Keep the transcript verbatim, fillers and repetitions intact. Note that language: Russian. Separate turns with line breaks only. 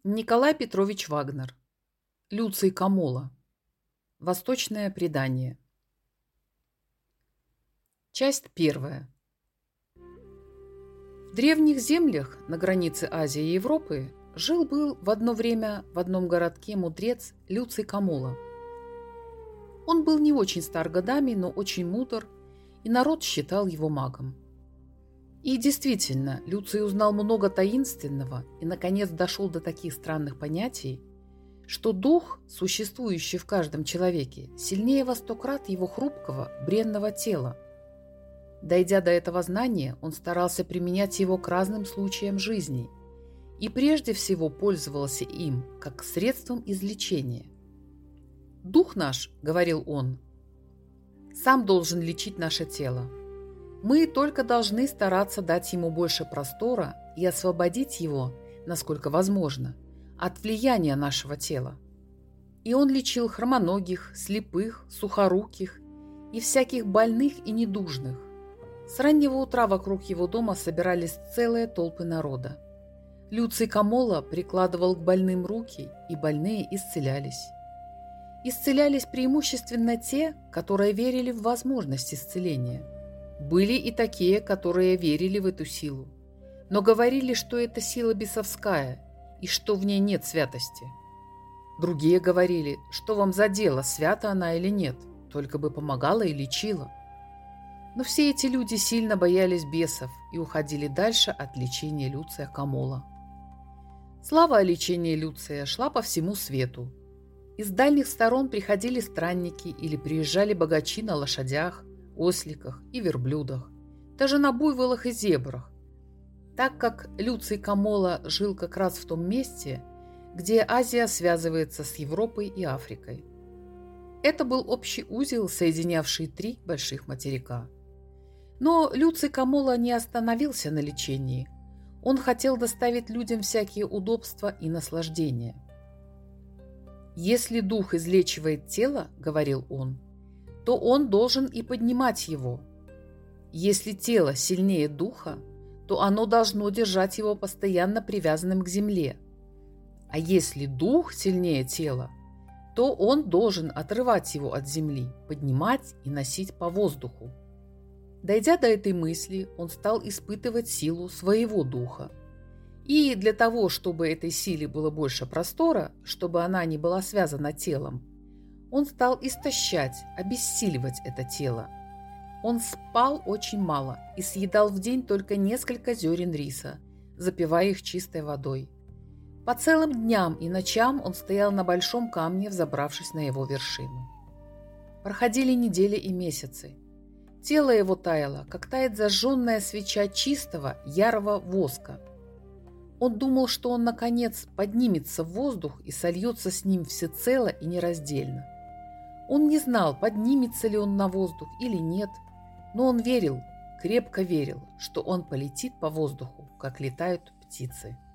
Николай Петрович Вагнер. Люций Камола. Восточное предание. Часть первая. В древних землях на границе Азии и Европы жил-был в одно время в одном городке мудрец Люций Камола. Он был не очень стар годами, но очень мудр, и народ считал его магом. И действительно, Люций узнал много таинственного и, наконец, дошел до таких странных понятий, что дух, существующий в каждом человеке, сильнее во сто крат его хрупкого, бренного тела. Дойдя до этого знания, он старался применять его к разным случаям жизни и прежде всего пользовался им как средством излечения. «Дух наш, — говорил он, — сам должен лечить наше тело. Мы только должны стараться дать ему больше простора и освободить его, насколько возможно, от влияния нашего тела. И он лечил хромоногих, слепых, сухоруких и всяких больных и недужных. С раннего утра вокруг его дома собирались целые толпы народа. Люций Камола прикладывал к больным руки, и больные исцелялись. Исцелялись преимущественно те, которые верили в возможность исцеления. Были и такие, которые верили в эту силу, но говорили, что это сила бесовская и что в ней нет святости. Другие говорили, что вам за дело, свята она или нет, только бы помогала и лечила. Но все эти люди сильно боялись бесов и уходили дальше от лечения Люция Камола. Слава о лечении Люция шла по всему свету. Из дальних сторон приходили странники или приезжали богачи на лошадях, осликах и верблюдах, даже на буйволах и зебрах, так как Люций Камола жил как раз в том месте, где Азия связывается с Европой и Африкой. Это был общий узел, соединявший три больших материка. Но Люций Камола не остановился на лечении. Он хотел доставить людям всякие удобства и наслаждения. «Если дух излечивает тело, — говорил он, — то он должен и поднимать его. Если тело сильнее духа, то оно должно держать его постоянно привязанным к земле. А если дух сильнее тела, то он должен отрывать его от земли, поднимать и носить по воздуху». Дойдя до этой мысли, он стал испытывать силу своего духа. И для того, чтобы этой силе было больше простора, чтобы она не была связана телом, он стал истощать, обессиливать это тело. Он спал очень мало и съедал в день только несколько зерен риса, запивая их чистой водой. По целым дням и ночам он стоял на большом камне, взобравшись на его вершину. Проходили недели и месяцы. Тело его таяло, как тает зажженная свеча чистого, ярого воска. Он думал, что он, наконец, поднимется в воздух и сольется с ним всецело и нераздельно. Он не знал, поднимется ли он на воздух или нет, но он верил, крепко верил, что он полетит по воздуху, как летают птицы.